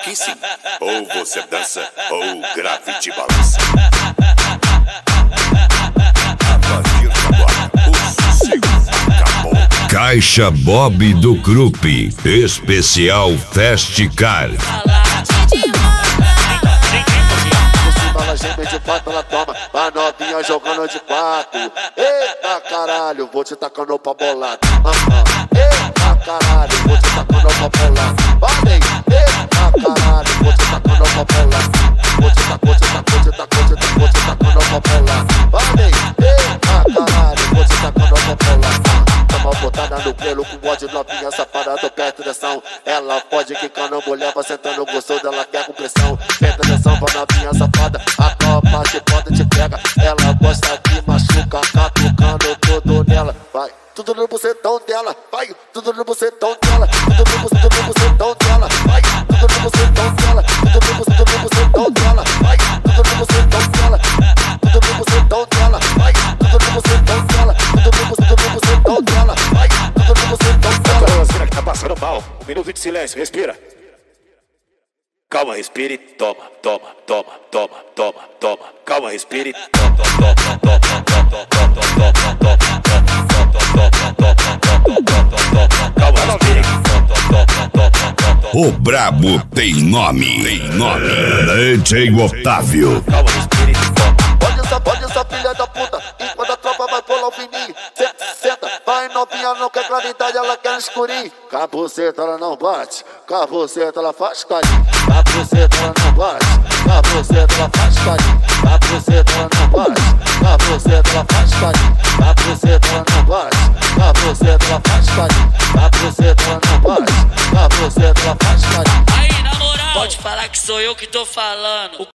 Aqui sim, ou você dança ou o grave te balança. A partir de agora, o sossego acabou. Caixa Bob do Krupp, especial Festicar. Geme de quatro, ela toma, a novinha jogando de quatro. Eita caralho, vou te tacando pra bolada. Eita caralho, vou te tacando pra bolada. Valei, eita caralho, vou te tacando pra bolada. Vou te tacando pra bolada. Valei, eita caralho, vou te tacando pra bolada. Toma botada no pelo com ódio, novinha safada, tô perto dessa. Ela pode quicando, mulher vai sentando, gostou dela, quer com pressão. Presta atenção pra novinha safada, a copa te pode te pega. Ela gosta de machucar, catucando tudo nela. Vai, tudo no bucetão dela, vai, tudo no bucetão dela. Tudo no bucetão dela, vai, tudo no bucetão dela. Tudo no bucetão dela, vai, tudo no bucetão dela. Tudo no bucetão dela, vai, tudo no bucetão dela. Tudo no bucetão dela, vai, tudo no bucetão dela. Será que tá passando mal? Um minuto de silêncio, respira. Calma, respire e toma, toma, toma, toma, toma, toma. Calma, respire e toma, toma, toma, toma, toma, toma, toma, toma, toma. Calma, respire e toma, toma, toma, toma. O brabo tem nome, DJ Otávio. Calma, respire e toma. Pode essa filha da puta, enquanto a tropa vai pular o fininho. Senta, vai novinha, não quer claridade, ela quer escurinho. Com a buceta ela não bate, com a buceta ela faz carinho. Com a buceta ela não bate, com a buceta ela faz carinho. Com a buceta ela não bate, com a buceta ela faz carinho. Com a buceta ela não bate, com a buceta ela faz carinho. Com a buceta ela não bate, com a buceta ela faz carinho. Aí, na moral, pode falar que sou eu que tô falando.